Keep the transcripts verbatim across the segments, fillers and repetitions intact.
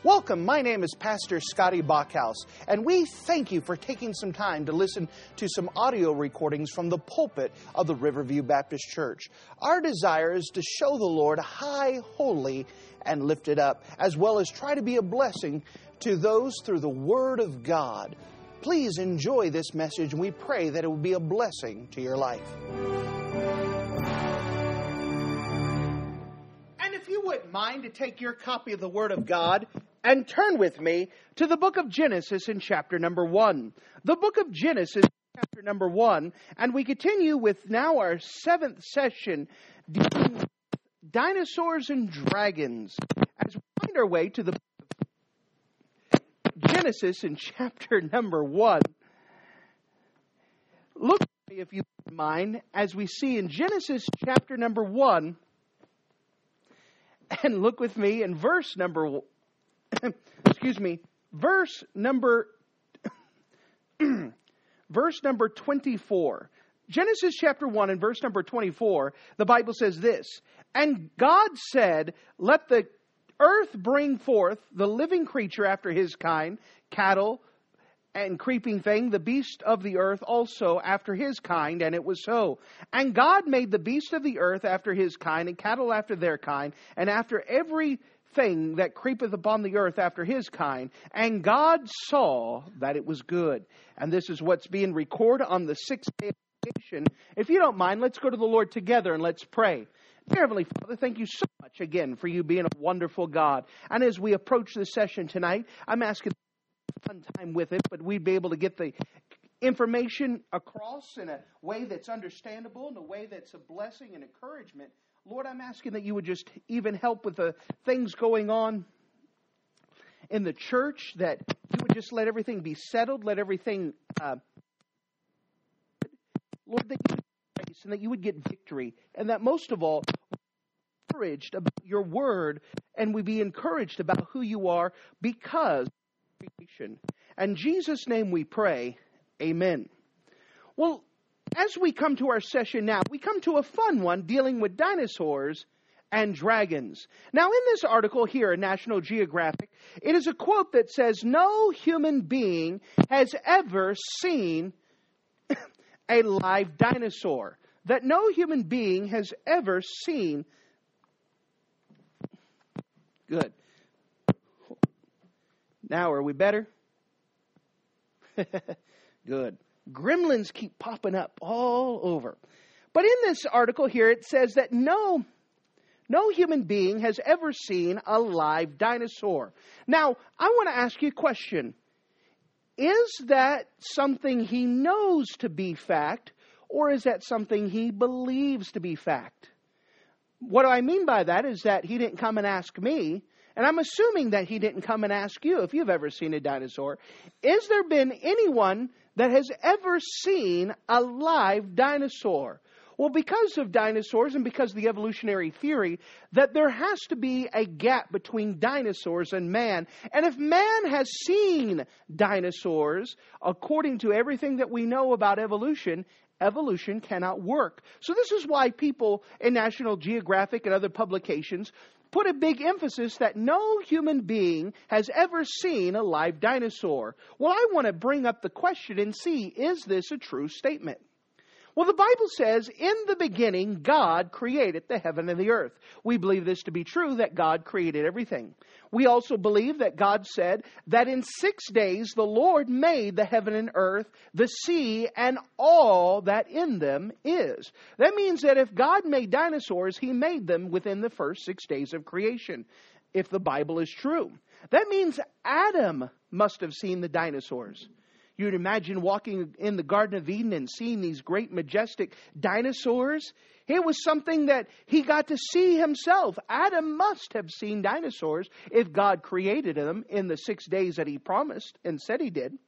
Welcome, my name is Pastor Scotty Bachhaus, and we thank you for taking some time to listen to some audio recordings from the pulpit of the Riverview Baptist Church. Our desire is to show the Lord high, holy, and lifted up, as well as try to be a blessing to those through the Word of God. Please enjoy this message, and we pray that it will be a blessing to your life. And if you wouldn't mind to take your copy of the Word of God and turn with me to the book of Genesis in chapter number one. The book of Genesis, chapter number one, and we continue with now our seventh session, dealing with dinosaurs and dragons, as we find our way to the book of Genesis in chapter number one. Look at me, if you wouldn't mind, as we see in Genesis chapter number one, and look with me in verse number one. Excuse me, verse number, verse number twenty-four. Genesis chapter one and verse number twenty-four, the Bible says this, "And God said, let the earth bring forth the living creature after his kind, cattle and creeping thing, the beast of the earth also after his kind, and it was so. And God made the beast of the earth after his kind, and cattle after their kind, and after every thing that creepeth upon the earth after his kind. And God saw that it was good." And this is what's being recorded on the sixth day of creation. If you don't mind, let's go to the Lord together and let's pray. Dear Heavenly Father, thank you so much again for you being a wonderful God. And as we approach this session tonight, I'm asking a fun time with it, but we'd be able to get the information across in a way that's understandable, in a way that's a blessing and encouragement. Lord, I'm asking that you would just even help with the things going on in the church, that you would just let everything be settled, let everything, uh, Lord, that you would grace and that you would get victory, and that most of all, we're encouraged about your word, and we be encouraged about who you are because of creation. In Jesus' name we pray, amen. Well, as we come to our session now, we come to a fun one dealing with dinosaurs and dragons. Now, in this article here in National Geographic, it is a quote that says, "No human being has ever seen a live dinosaur." That no human being has ever seen. Good. Now, are we better? Good. Gremlins keep popping up all over. But in this article here, it says that no, no human being has ever seen a live dinosaur. Now, I want to ask you a question. Is that something he knows to be fact, or is that something he believes to be fact? What do I mean by that is that he didn't come and ask me, and I'm assuming that he didn't come and ask you if you've ever seen a dinosaur. Is there been anyone that has ever seen a live dinosaur? Well, because of dinosaurs and because of the evolutionary theory, that there has to be a gap between dinosaurs and man. And if man has seen dinosaurs, according to everything that we know about evolution, evolution cannot work. So this is why people in National Geographic and other publications put a big emphasis that no human being has ever seen a live dinosaur. Well, I want to bring up the question and see, is this a true statement? Well, the Bible says, in the beginning, God created the heaven and the earth. We believe this to be true, that God created everything. We also believe that God said that in six days the Lord made the heaven and earth, the sea, and all that in them is. That means that if God made dinosaurs, he made them within the first six days of creation, if the Bible is true. That means Adam must have seen the dinosaurs. You'd imagine walking in the Garden of Eden and seeing these great majestic dinosaurs. It was something that he got to see himself. Adam must have seen dinosaurs if God created them in the six days that he promised and said he did.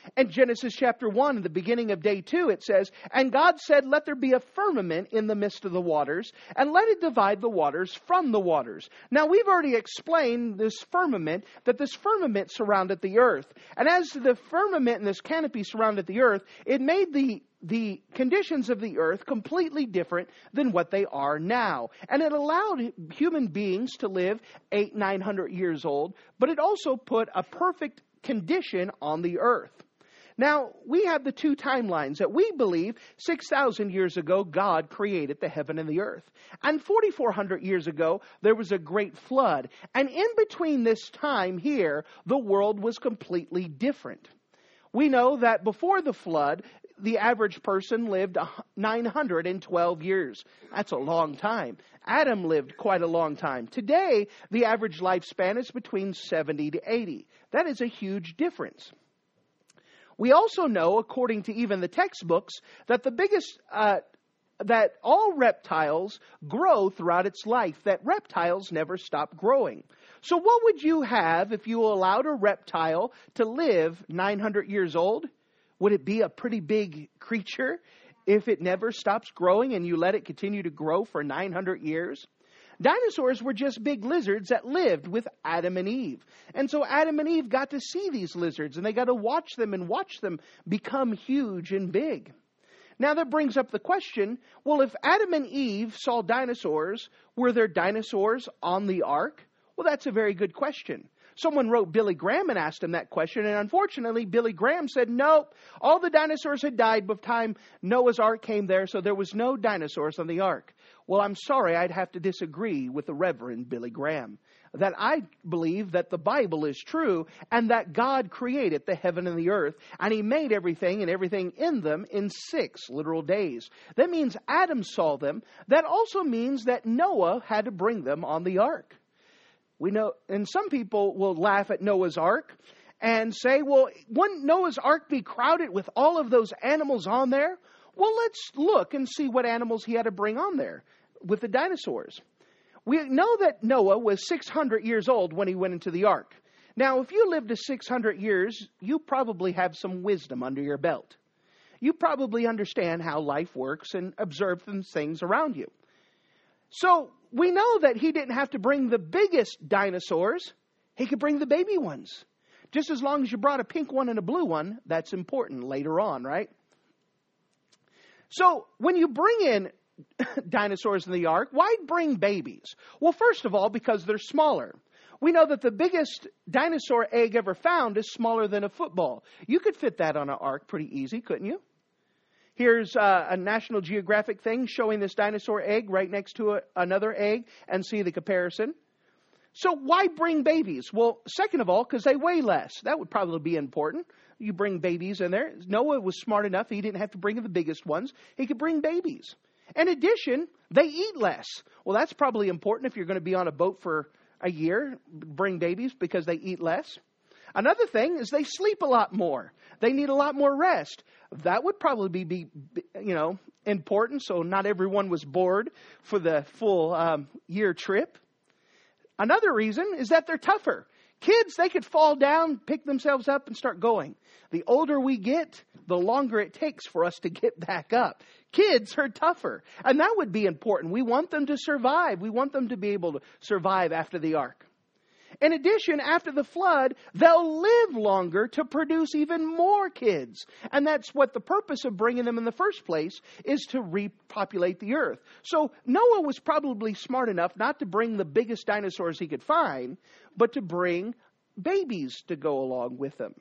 In Genesis chapter one, in the beginning of day two, it says, "And God said, let there be a firmament in the midst of the waters, and let it divide the waters from the waters." Now, we've already explained this firmament, that this firmament surrounded the earth. And as the firmament and this canopy surrounded the earth, it made the the conditions of the earth completely different than what they are now. And it allowed human beings to live eight, nine hundred years old, but it also put a perfect condition on the earth. Now, we have the two timelines that we believe six thousand years ago, God created the heaven and the earth. And forty-four hundred years ago, there was a great flood. And in between this time here, the world was completely different. We know that before the flood, the average person lived nine hundred twelve years. That's a long time. Adam lived quite a long time. Today, the average lifespan is between seventy to eighty. That is a huge difference. We also know, according to even the textbooks, that the biggest, uh, that all reptiles grow throughout its life, that reptiles never stop growing. So what would you have if you allowed a reptile to live nine hundred years old? Would it be a pretty big creature if it never stops growing and you let it continue to grow for nine hundred years? Dinosaurs were just big lizards that lived with Adam and Eve. And so Adam and Eve got to see these lizards, and they got to watch them and watch them become huge and big. Now that brings up the question, well, if Adam and Eve saw dinosaurs, were there dinosaurs on the ark? Well, that's a very good question. Someone wrote Billy Graham and asked him that question, and unfortunately, Billy Graham said, nope, all the dinosaurs had died by the time Noah's Ark came there, so there was no dinosaurs on the ark. Well, I'm sorry, I'd have to disagree with the Reverend Billy Graham. That I believe that the Bible is true, and that God created the heaven and the earth, and He made everything and everything in them in six literal days. That means Adam saw them. That also means that Noah had to bring them on the ark. We know, and some people will laugh at Noah's Ark and say, well, wouldn't Noah's Ark be crowded with all of those animals on there? Well, let's look and see what animals he had to bring on there with the dinosaurs. We know that Noah was six hundred years old when he went into the ark. Now, if you lived to six hundred years, you probably have some wisdom under your belt. You probably understand how life works and observe some things around you. So we know that he didn't have to bring the biggest dinosaurs. He could bring the baby ones. Just as long as you brought a pink one and a blue one, that's important later on, right? So when you bring in dinosaurs in the ark, why bring babies? Well, first of all, because they're smaller. We know that the biggest dinosaur egg ever found is smaller than a football. You could fit that on an ark pretty easy, couldn't you? Here's uh, a National Geographic thing showing this dinosaur egg right next to a, another egg, and see the comparison. So why bring babies? Well, second of all, because they weigh less. That would probably be important. You bring babies in there. Noah was smart enough. He didn't have to bring the biggest ones. He could bring babies. In addition, they eat less. Well, that's probably important if you're going to be on a boat for a year. Bring babies because they eat less. Another thing is they sleep a lot more. They need a lot more rest. That would probably be, you know, important. So not everyone was bored for the full um, year trip. Another reason is that they're tougher. Kids, they could fall down, pick themselves up, and start going. The older we get, the longer it takes for us to get back up. Kids are tougher. And that would be important. We want them to survive. We want them to be able to survive after the ark. In addition, after the flood, they'll live longer to produce even more kids. And that's what the purpose of bringing them in the first place is, to repopulate the earth. So Noah was probably smart enough not to bring the biggest dinosaurs he could find, but to bring babies to go along with them.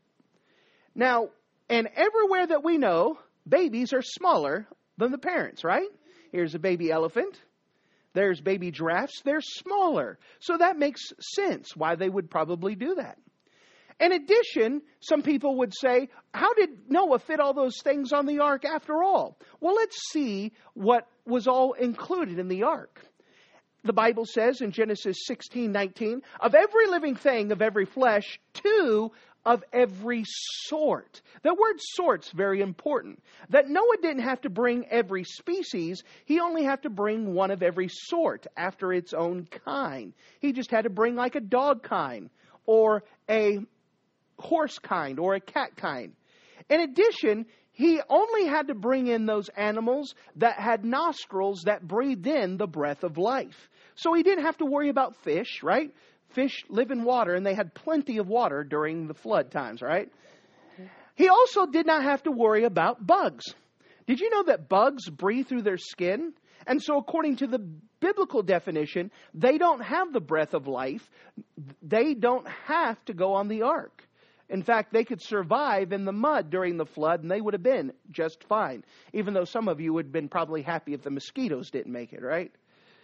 Now, and everywhere that we know, babies are smaller than the parents, right? Here's a baby elephant. There's baby giraffes. They're smaller. So that makes sense why they would probably do that. In addition, some people would say, how did Noah fit all those things on the ark after all? Well, let's see what was all included in the ark. The Bible says in Genesis sixteen nineteen, of every living thing of every flesh, two of every sort. The word sort's very important. That Noah didn't have to bring every species. He only had to bring one of every sort after its own kind. He just had to bring like a dog kind or a horse kind or a cat kind. In addition, he only had to bring in those animals that had nostrils that breathed in the breath of life. So he didn't have to worry about fish, right? Fish live in water, and they had plenty of water during the flood times, right? He also did not have to worry about bugs. Did you know that bugs breathe through their skin? And so according to the biblical definition, they don't have the breath of life. They don't have to go on the ark. In fact, they could survive in the mud during the flood, and they would have been just fine. Even though some of you would have been probably happy if the mosquitoes didn't make it, right?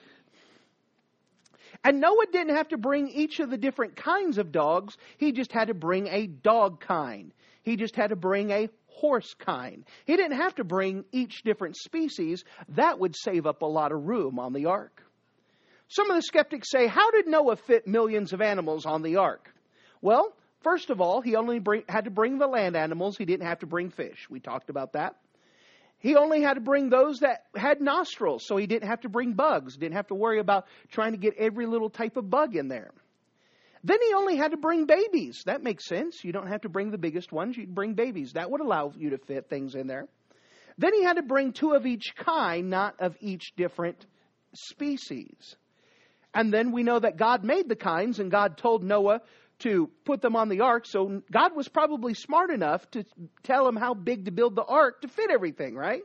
And Noah didn't have to bring each of the different kinds of dogs. He just had to bring a dog kind. He just had to bring a horse kind. He didn't have to bring each different species. That would save up a lot of room on the ark. Some of the skeptics say, how did Noah fit millions of animals on the ark? Well, first of all, he only bring, had to bring the land animals. He didn't have to bring fish. We talked about that. He only had to bring those that had nostrils, so he didn't have to bring bugs. Didn't have to worry about trying to get every little type of bug in there. Then he only had to bring babies. That makes sense. You don't have to bring the biggest ones. You bring babies. That would allow you to fit things in there. Then he had to bring two of each kind, not of each different species. And then we know that God made the kinds, and God told Noah to put them on the ark. So God was probably smart enough to tell him how big to build the ark to fit everything, right?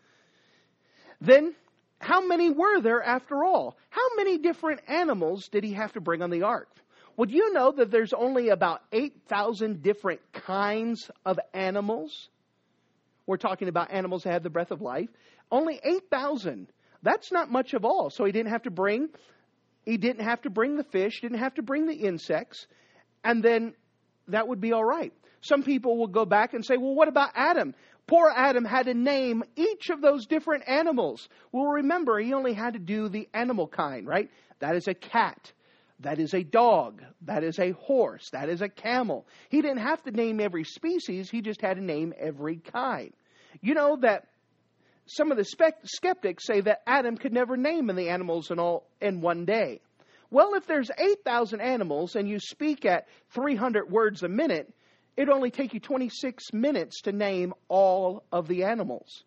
Then, how many were there after all? How many different animals did he have to bring on the ark? Would you know that there's only about eight thousand different kinds of animals? We're talking about animals that have the breath of life. Only eight thousand. That's not much of all. So he didn't have to bring, he didn't have to bring the fish, didn't have to bring the insects. And then that would be all right. Some people will go back and say, well, what about Adam? Poor Adam had to name each of those different animals. Well, remember, he only had to do the animal kind, right? That is a cat. That is a dog. That is a horse. That is a camel. He didn't have to name every species. He just had to name every kind. You know that some of the spe- skeptics say that Adam could never name the animals in all in one day. Well, if there's eight thousand animals and you speak at three hundred words a minute, it'd only take you twenty-six minutes to name all of the animals.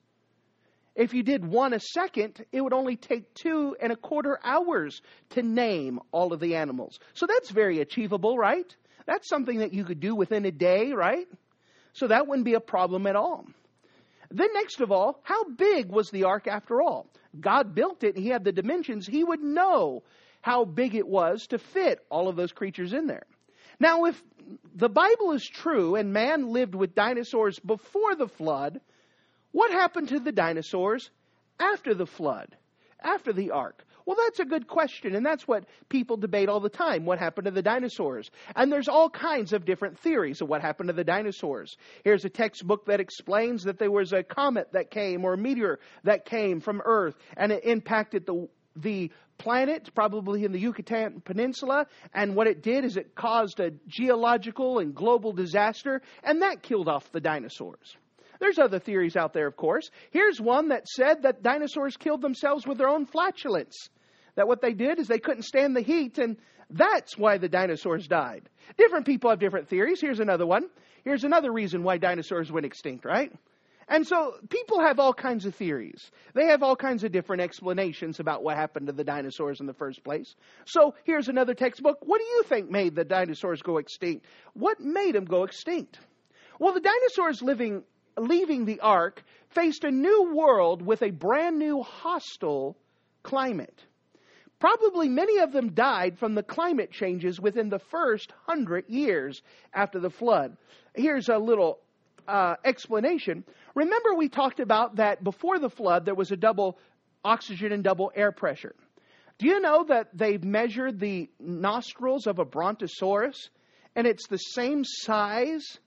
If you did one a second, it would only take two and a quarter hours to name all of the animals. So that's very achievable, right? That's something that you could do within a day, right? So that wouldn't be a problem at all. Then next of all, how big was the ark after all? God built it. He had the dimensions. He would know how big it was to fit all of those creatures in there. Now, if the Bible is true and man lived with dinosaurs before the flood, what happened to the dinosaurs after the flood, after the ark? Well, that's a good question, and that's what people debate all the time. What happened to the dinosaurs? And there's all kinds of different theories of what happened to the dinosaurs. Here's a textbook that explains that there was a comet that came, or a meteor that came from Earth, and it impacted the the planet, probably in the Yucatan Peninsula, and what it did is it caused a geological and global disaster, and that killed off the dinosaurs. There's other theories out there, of course. Here's one that said that dinosaurs killed themselves with their own flatulence. That what they did is they couldn't stand the heat, and that's why the dinosaurs died. Different people have different theories. Here's another one. Here's another reason why dinosaurs went extinct, right? And so people have all kinds of theories. They have all kinds of different explanations about what happened to the dinosaurs in the first place. So here's another textbook. What do you think made the dinosaurs go extinct? What made them go extinct? Well, the dinosaurs living, leaving the ark faced a new world with a brand new hostile climate. Probably many of them died from the climate changes within the first hundred years after the flood. Here's a little uh, explanation. Remember we talked about that before the flood there was a double oxygen and double air pressure. Do you know that they've measured the nostrils of a brontosaurus and it's the same size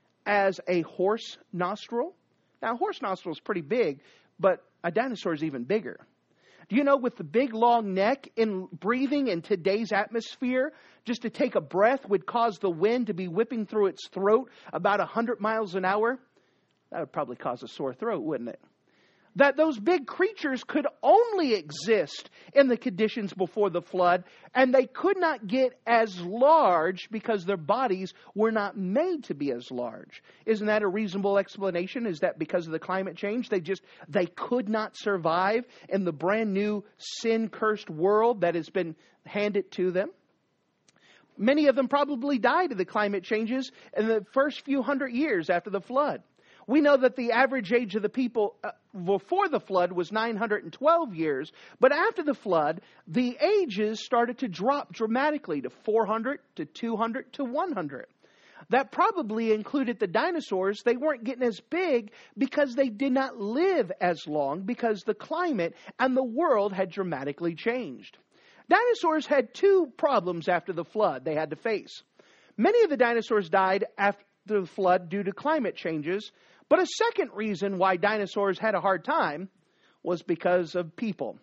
as a horse nostril? Now, a horse nostril is pretty big, but a dinosaur is even bigger. Do you know with the big long neck, in breathing in today's atmosphere, just to take a breath would cause the wind to be whipping through its throat about one hundred miles an hour? That would probably cause a sore throat, wouldn't it? that those big creatures could only exist in the conditions before the flood, and they could not get as large because their bodies were not made to be as large. Isn't that a reasonable explanation? Is that because of the climate change, they just, they could not survive in the brand new sin-cursed world that has been handed to them? Many of them probably died of the climate changes in the first few hundred years after the flood. We know that the average age of the people uh, before the flood was nine hundred twelve years, but after the flood, the ages started to drop dramatically to four hundred, to two hundred, to one hundred. That probably included the dinosaurs. They weren't getting as big because they did not live as long because the climate and the world had dramatically changed. Dinosaurs had two problems after the flood they had to face. Many of the dinosaurs died after the flood due to climate changes, but a second reason why dinosaurs had a hard time was because of people.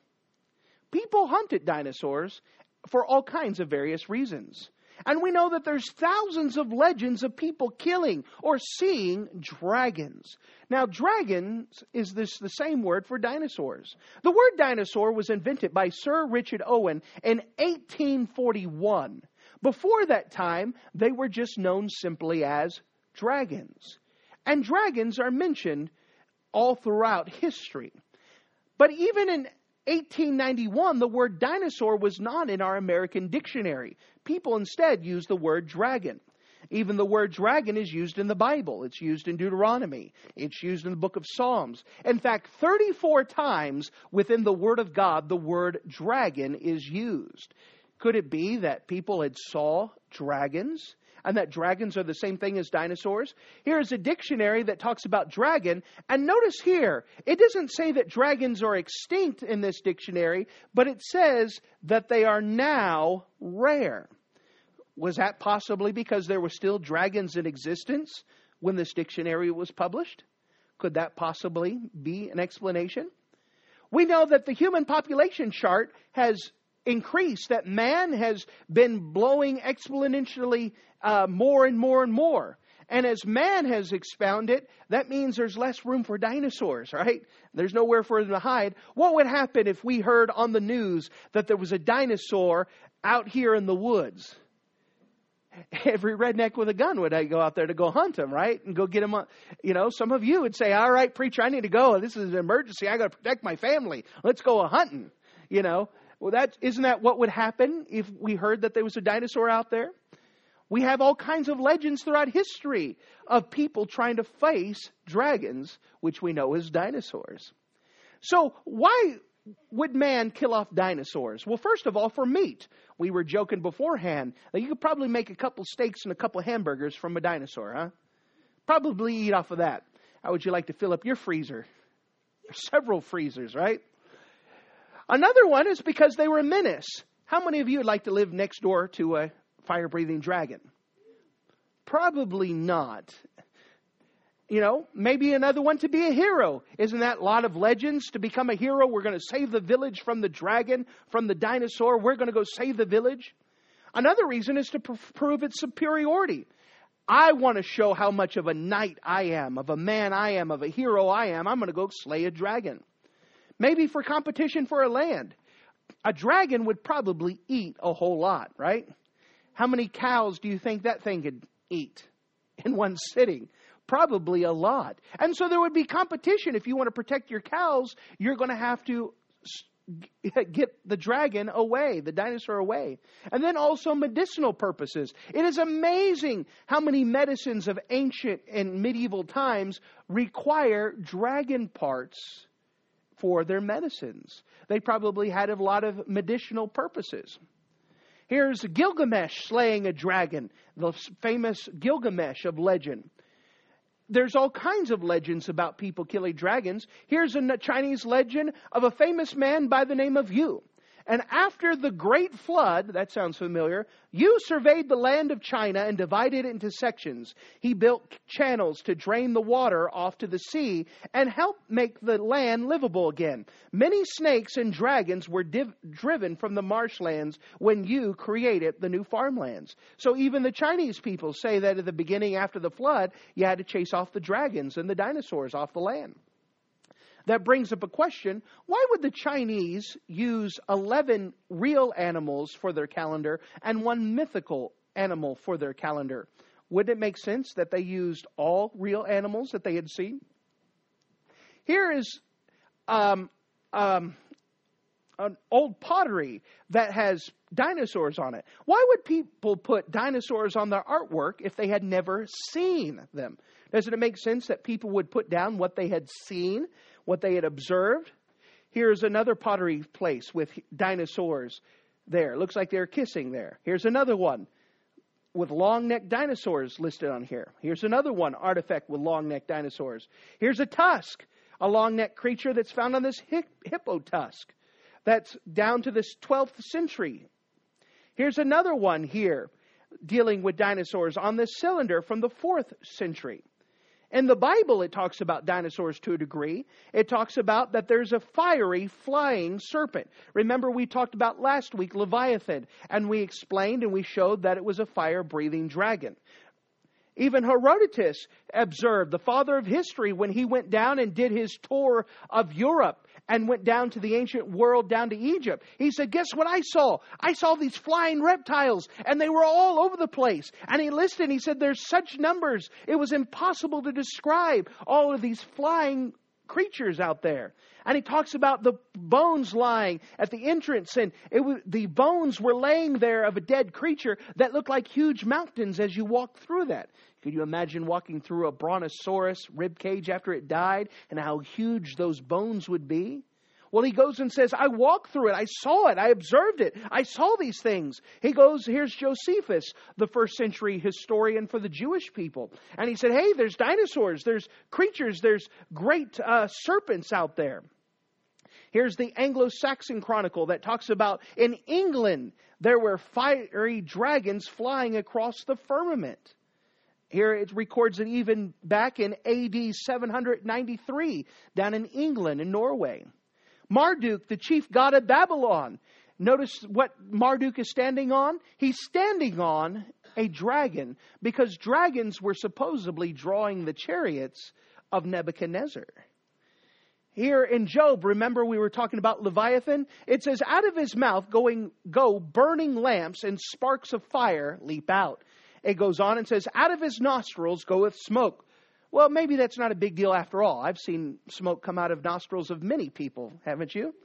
People hunted dinosaurs for all kinds of various reasons. And we know that there's thousands of legends of people killing or seeing dragons. Now, dragons is this the same word for dinosaurs. The word dinosaur was invented by Sir Richard Owen in eighteen forty-one. Before that time, they were just known simply as dragons. And dragons are mentioned all throughout history. But even in eighteen ninety-one, the word dinosaur was not in our American dictionary. People instead used the word dragon. Even the word dragon is used in the Bible. It's used in Deuteronomy. It's used in the book of Psalms. In fact, thirty-four times within the Word of God, the word dragon is used. Could it be that people had saw dragons and that dragons are the same thing as dinosaurs? Here's a dictionary that talks about dragon. And notice here, it doesn't say that dragons are extinct in this dictionary, but it says that they are now rare. Was that possibly because there were still dragons in existence when this dictionary was published? Could that possibly be an explanation? We know that the human population chart has increased, that man has been blowing exponentially uh, more and more and more. And as man has expounded, that means there's less room for dinosaurs, right? There's nowhere for them to hide. What would happen if we heard on the news that there was a dinosaur out here in the woods? Every redneck with a gun would go out there to go hunt him, right? And go get him. You know, some of you would say, all right, preacher, I need to go. This is an emergency. I got to protect my family. Let's go a hunting, you know. Well, that, isn't that what would happen if we heard that there was a dinosaur out there? We have all kinds of legends throughout history of people trying to face dragons, which we know as dinosaurs. So why would man kill off dinosaurs? Well, first of all, for meat. We were joking beforehand that you could probably make a couple steaks and a couple hamburgers from a dinosaur, huh? Probably eat off of that. How would you like to fill up your freezer? There's several freezers, right? Another one is because they were a menace. How many of you would like to live next door to a fire-breathing dragon? Probably not. You know, maybe another one to be a hero. Isn't that a lot of legends? To become a hero, we're going to save the village from the dragon, from the dinosaur. We're going to go save the village. Another reason is to pr- prove its superiority. I want to show how much of a knight I am, of a man I am, of a hero I am. I'm going to go slay a dragon. Maybe for competition for a land. A dragon would probably eat a whole lot, right? How many cows do you think that thing could eat in one sitting? Probably a lot. And so there would be competition. If you want to protect your cows, you're going to have to get the dragon away, the dinosaur away. And then also medicinal purposes. It is amazing how many medicines of ancient and medieval times require dragon parts for their medicines. They probably had a lot of medicinal purposes. Here's Gilgamesh slaying a dragon, the famous Gilgamesh of legend. There's all kinds of legends about people killing dragons. Here's a Chinese legend of a famous man by the name of Yu. And after the Great Flood, that sounds familiar, Yu surveyed the land of China and divided it into sections. He built channels to drain the water off to the sea and help make the land livable again. Many snakes and dragons were div- driven from the marshlands when Yu created the new farmlands. So even the Chinese people say that at the beginning after the flood, you had to chase off the dragons and the dinosaurs off the land. that brings up a question. Why would the Chinese use eleven real animals for their calendar and one mythical animal for their calendar? Wouldn't it make sense that they used all real animals that they had seen? Here is um, um, an old pottery that has dinosaurs on it. Why would people put dinosaurs on their artwork if they had never seen them? Doesn't it make sense that people would put down what they had seen, what they had observed? Here's another pottery place with dinosaurs there. Looks like they're kissing there. Here's another one with long-necked dinosaurs listed on here. Here's another one, artifact with long-necked dinosaurs. Here's a tusk, a long-necked creature that's found on this hippo tusk. That's down to this twelfth century. Here's another one here dealing with dinosaurs on this cylinder from the fourth century. In the Bible, it talks about dinosaurs to a degree. It talks about that there's a fiery flying serpent. Remember, we talked about last week Leviathan, and we explained and we showed that it was a fire-breathing dragon. Even Herodotus observed, the father of history, when he went down and did his tour of Europe and went down to the ancient world, down to Egypt. He said, guess what I saw? I saw these flying reptiles, and they were all over the place. And he listed, he said, there's such numbers, it was impossible to describe all of these flying creatures out there. And he talks about the bones lying at the entrance, and it was, the bones were laying there of a dead creature that looked like huge mountains as you walked through that. Could you imagine walking through a brontosaurus rib cage after it died and how huge those bones would be? Well, he goes and says, I walked through it. I saw it. I observed it. I saw these things. He goes, here's Josephus, the first century historian for the Jewish people. And he said, hey, there's dinosaurs, there's creatures, there's great uh, serpents out there. Here's the Anglo-Saxon Chronicle that talks about in England, there were fiery dragons flying across the firmament. Here it records it even back in A D seven ninety-three, down in England and Norway. Marduk, the chief god of Babylon. Notice what Marduk is standing on? He's standing on a dragon because dragons were supposedly drawing the chariots of Nebuchadnezzar. Here in Job, remember we were talking about Leviathan? It says, out of his mouth going go burning lamps and sparks of fire leap out. It goes on and says, out of his nostrils goeth smoke. Well, maybe that's not a big deal after all. I've seen smoke come out of nostrils of many people, haven't you?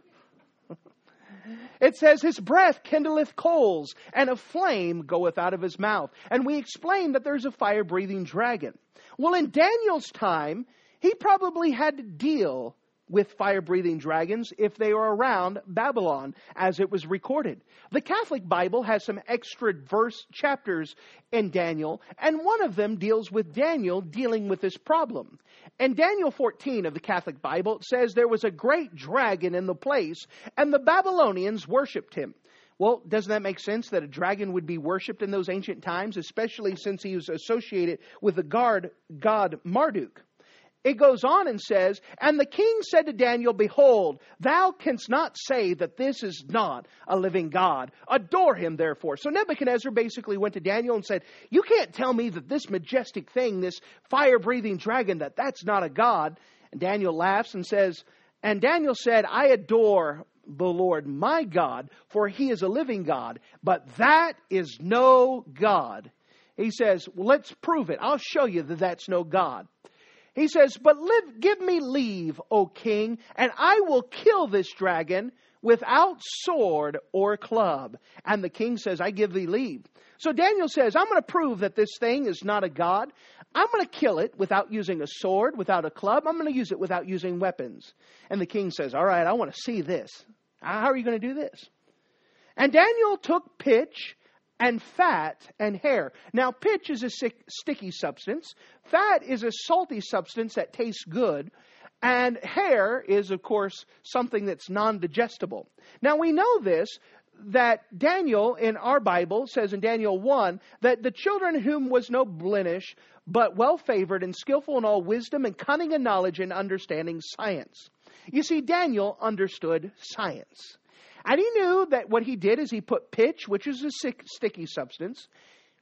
It says, his breath kindleth coals, and a flame goeth out of his mouth. And we explained that there's a fire-breathing dragon. Well, in Daniel's time, he probably had to deal with fire-breathing dragons if they were around Babylon, as it was recorded. The Catholic Bible has some extra verse chapters in Daniel, and one of them deals with Daniel dealing with this problem. In Daniel fourteen of the Catholic Bible, it says there was a great dragon in the place, and the Babylonians worshipped him. Well, doesn't that make sense that a dragon would be worshipped in those ancient times, especially since he was associated with the god, god Marduk? It goes on and says, and the king said to Daniel, behold, thou canst not say that this is not a living God. Adore him, therefore. So Nebuchadnezzar basically went to Daniel and said, you can't tell me that this majestic thing, this fire-breathing dragon, that that's not a God. And Daniel laughs and says, and Daniel said, I adore the Lord my God, for he is a living God, but that is no God. He says, well, let's prove it. I'll show you that that's no God. He says, but live, give me leave, O king, and I will kill this dragon without sword or club. And the king says, I give thee leave. So Daniel says, I'm going to prove that this thing is not a god. I'm going to kill it without using a sword, without a club. I'm going to use it without using weapons. And the king says, all right, I want to see this. How are you going to do this? And Daniel took pitch and fat and hair. Now, pitch is a sick, sticky substance. Fat is a salty substance that tastes good. And hair is, of course, something that's non-digestible. Now, we know this, that Daniel in our Bible says in Daniel one, that the children whom was no blemish, but well-favored and skillful in all wisdom and cunning and knowledge and understanding science. You see, Daniel understood science. And he knew that what he did is he put pitch, which is a sick, sticky substance,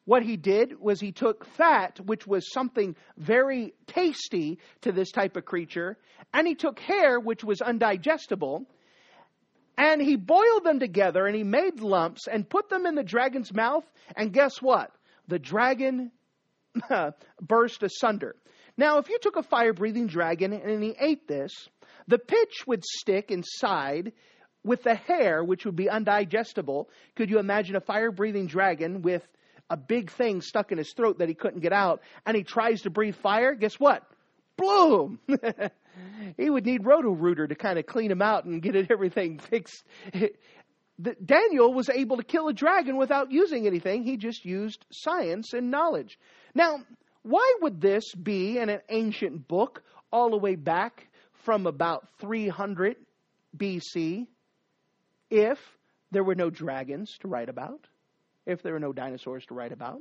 what he did was he took fat, which was something very tasty to this type of creature, and he took hair, which was undigestible, and he boiled them together, and he made lumps and put them in the dragon's mouth, and guess what? The dragon burst asunder. Now, if you took a fire-breathing dragon and he ate this, the pitch would stick inside with the hair, which would be undigestible. Could you imagine a fire-breathing dragon with a big thing stuck in his throat that he couldn't get out, and he tries to breathe fire? Guess what? Bloom! He would need Roto-Rooter to kind of clean him out and get it, everything fixed. Daniel was able to kill a dragon without using anything. He just used science and knowledge. Now, why would this be in an ancient book all the way back from about three hundred B C if there were no dragons to write about? If there were no dinosaurs to write about?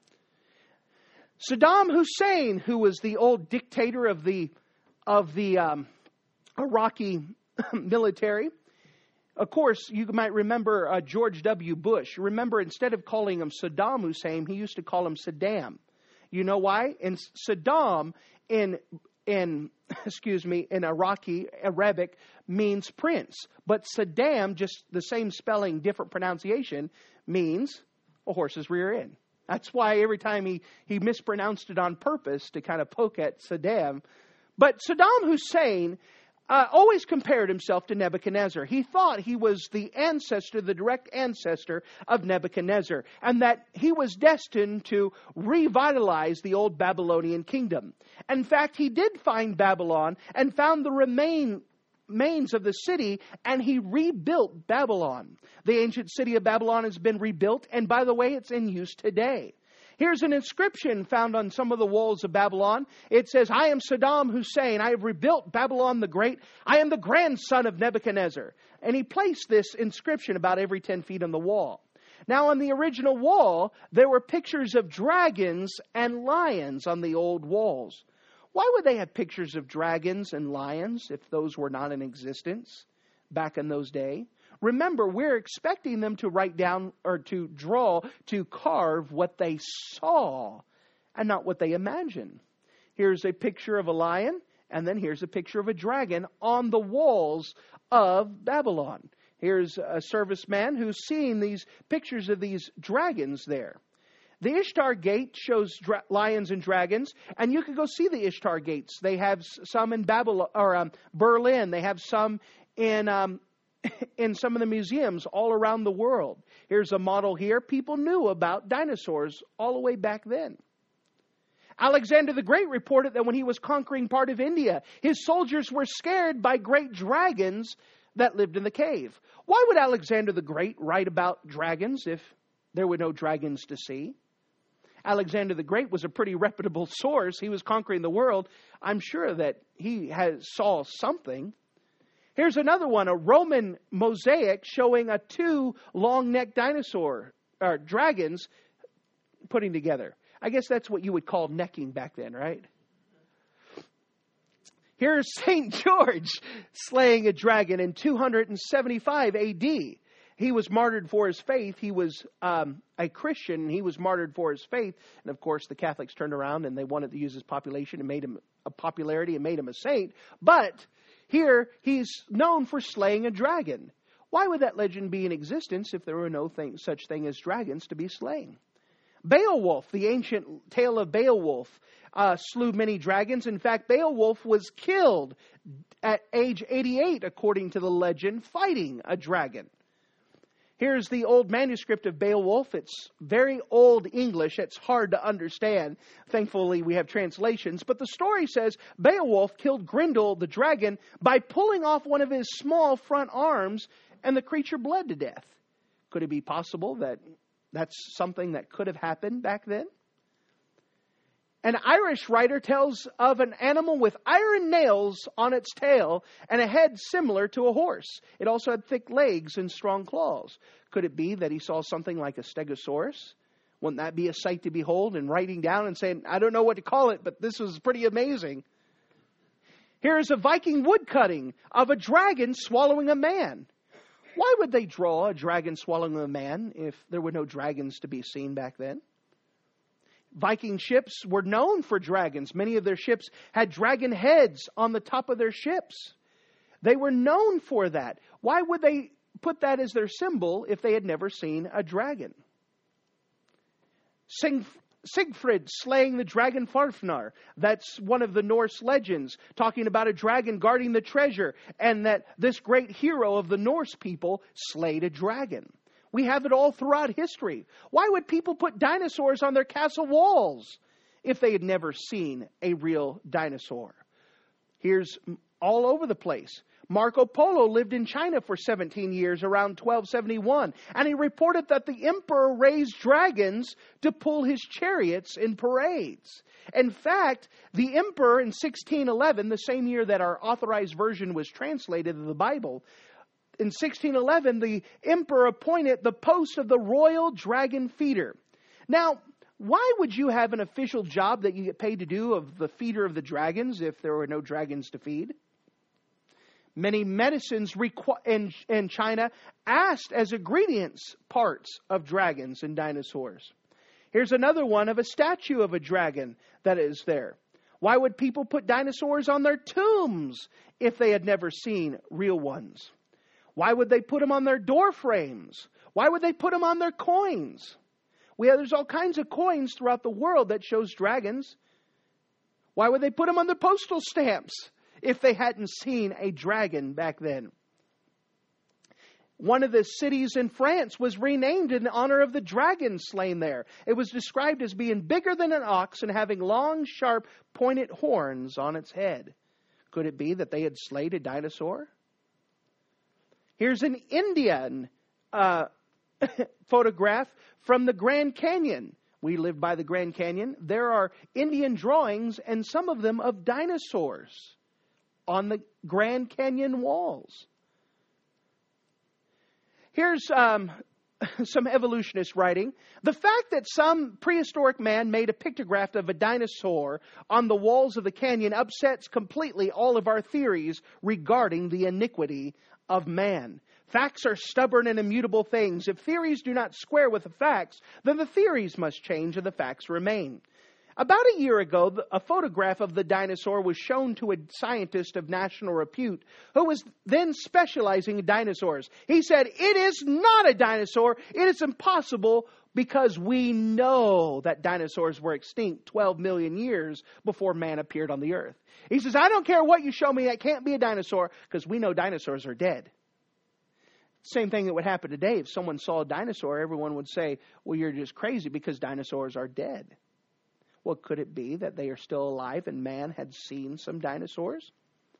Saddam Hussein, who was the old dictator of the of the um, Iraqi military. Of course, you might remember uh, George W. Bush. Remember, instead of calling him Saddam Hussein, he used to call him Saddam. You know why? And Saddam in in excuse me in Iraqi Arabic means prince, but Saddam, just the same spelling, different pronunciation, means a horse's rear end. That's why every time he, he mispronounced it on purpose to kind of poke at Saddam. But Saddam Hussein uh, always compared himself to Nebuchadnezzar. He thought he was the ancestor, the direct ancestor of Nebuchadnezzar, and that he was destined to revitalize the old Babylonian kingdom. In fact, he did find Babylon and found the remain remains of the city, and he rebuilt Babylon. The ancient city of Babylon has been rebuilt, and by the way, it's in use today. Here's an inscription found on some of the walls of Babylon. It says, "I am Saddam Hussein. I have rebuilt Babylon the Great. I am the grandson of Nebuchadnezzar." And he placed this inscription about every ten feet on the wall. Now, on the original wall, there were pictures of dragons and lions on the old walls. Why would they have pictures of dragons and lions if those were not in existence back in those days? Remember, we're expecting them to write down or to draw, to carve what they saw and not what they imagined. Here's a picture of a lion, and then here's a picture of a dragon on the walls of Babylon. Here's a serviceman who's seeing these pictures of these dragons there. The Ishtar Gate shows dra- lions and dragons, and you can go see the Ishtar Gates. They have some in Babylon or um, Berlin. They have some in um, in some of the museums all around the world. Here's a model here. People knew about dinosaurs all the way back then. Alexander the Great reported that when he was conquering part of India, his soldiers were scared by great dragons that lived in the cave. Why would Alexander the Great write about dragons if there were no dragons to see? Alexander the Great was a pretty reputable source. He was conquering the world. I'm sure that he has saw something. Here's another one, a Roman mosaic showing a two long-necked dinosaur, or dragons, putting together. I guess that's what you would call necking back then, right? Here's Saint George slaying a dragon in two seventy-five A D. He was martyred for his faith. He was um, a Christian. He was martyred for his faith. And of course, the Catholics turned around and they wanted to use his population and made him a popularity and made him a saint. But here, he's known for slaying a dragon. Why would that legend be in existence if there were no thing, such thing as dragons to be slain? Beowulf, the ancient tale of Beowulf, uh, slew many dragons. In fact, Beowulf was killed at age eighty-eight, according to the legend, fighting a dragon. Here's the old manuscript of Beowulf. It's very old English. It's hard to understand. Thankfully, we have translations. But the story says Beowulf killed Grendel, the dragon, by pulling off one of his small front arms, and the creature bled to death. Could it be possible that that's something that could have happened back then? An Irish writer tells of an animal with iron nails on its tail and a head similar to a horse. It also had thick legs and strong claws. Could it be that he saw something like a stegosaurus? Wouldn't that be a sight to behold? And writing down and saying, I don't know what to call it, but this was pretty amazing. Here's a Viking woodcutting of a dragon swallowing a man. Why would they draw a dragon swallowing a man if there were no dragons to be seen back then? Viking ships were known for dragons. Many of their ships had dragon heads on the top of their ships. They were known for that. Why would they put that as their symbol if they had never seen a dragon? Sing, Siegfried slaying the dragon Fafnir. That's one of the Norse legends, talking about a dragon guarding the treasure, and that this great hero of the Norse people slayed a dragon. We have it all throughout history. Why would people put dinosaurs on their castle walls if they had never seen a real dinosaur? Here's all over the place. Marco Polo lived in China for seventeen years around twelve seventy-one, and he reported that the emperor raised dragons to pull his chariots in parades. In fact, the emperor in sixteen eleven, the same year that our authorized version was translated of the Bible, in sixteen eleven, the emperor appointed the post of the royal dragon feeder. Now, why would you have an official job that you get paid to do of the feeder of the dragons if there were no dragons to feed? Many medicines requ- in, in China asked as ingredients parts of dragons and dinosaurs. Here's another one of a statue of a dragon that is there. Why would people put dinosaurs on their tombs if they had never seen real ones? Why would they put them on their door frames? Why would they put them on their coins? We have, there's all kinds of coins throughout the world that shows dragons. Why would they put them on their postal stamps if they hadn't seen a dragon back then? One of the cities in France was renamed in honor of the dragon slain there. It was described as being bigger than an ox and having long, sharp, pointed horns on its head. Could it be that they had slayed a dinosaur? Here's an Indian uh, photograph from the Grand Canyon. We live by the Grand Canyon. There are Indian drawings, and some of them of dinosaurs on the Grand Canyon walls. Here's um, some evolutionist writing. The fact that some prehistoric man made a pictograph of a dinosaur on the walls of the canyon upsets completely all of our theories regarding the iniquity of man. Facts are stubborn and immutable things. If theories do not square with the facts, then the theories must change and the facts remain. About a year ago, a photograph of the dinosaur was shown to a scientist of national repute who was then specializing in dinosaurs. He said, "It is not a dinosaur. It is impossible because we know that dinosaurs were extinct twelve million years before man appeared on the earth." He says, "I don't care what you show me, that can't be a dinosaur because we know dinosaurs are dead." Same thing that would happen today. If someone saw a dinosaur, everyone would say, "Well, you're just crazy because dinosaurs are dead." Well, could it be that they are still alive and man had seen some dinosaurs?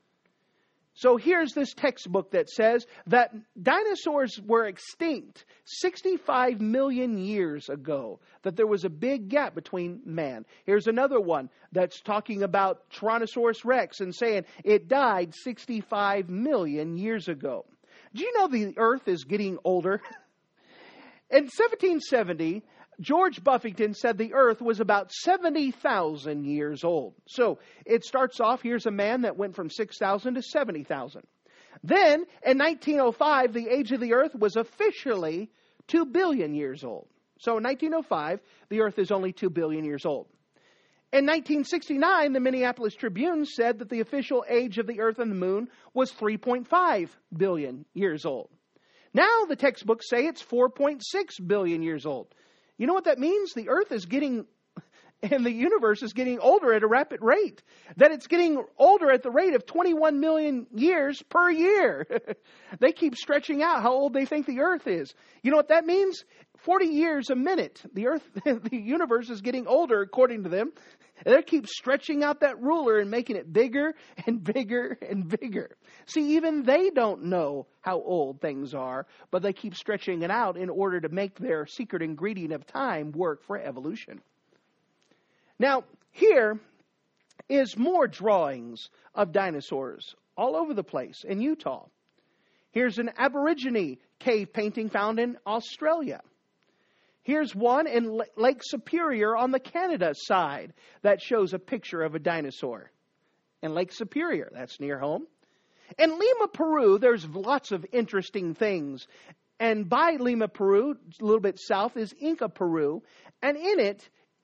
So here's this textbook that says that dinosaurs were extinct sixty-five million years ago, that there was a big gap between man. Here's another one that's talking about Tyrannosaurus Rex and saying it died sixty-five million years ago. Do you know the earth is getting older? In seventeen seventy, George Buffington said the earth was about seventy thousand years old. So it starts off, here's a man that went from six thousand to seventy thousand. Then in nineteen oh five, the age of the earth was officially two billion years old. So in nineteen oh five, the earth is only two billion years old. In nineteen sixty-nine, the Minneapolis Tribune said that the official age of the earth and the moon was three point five billion years old. Now the textbooks say it's four point six billion years old. You know what that means? The earth is getting, and the universe is getting older at a rapid rate. That it's getting older at the rate of twenty-one million years per year. They keep stretching out how old they think the earth is. You know what that means? forty years a minute. The earth, the universe is getting older according to them. They keep stretching out that ruler and making it bigger and bigger and bigger. See, even they don't know how old things are, but they keep stretching it out in order to make their secret ingredient of time work for evolution. Now, here is more drawings of dinosaurs all over the place in Utah. Here's an Aborigine cave painting found in Australia. Here's one in Lake Superior on the Canada side that shows a picture of a dinosaur. In Lake Superior, that's near home. In Lima, Peru, there's lots of interesting things. And by Lima, Peru, a little bit south, is Inca, Peru. And in it